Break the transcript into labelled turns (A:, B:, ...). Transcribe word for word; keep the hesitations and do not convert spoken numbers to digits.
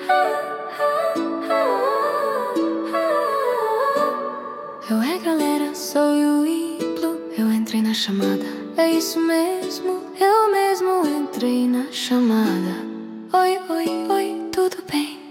A: Eu é galera, sou o Iplo. Eu entrei na chamada, é isso mesmo. Eu mesmo entrei na chamada. Oi, oi, oi, tudo bem?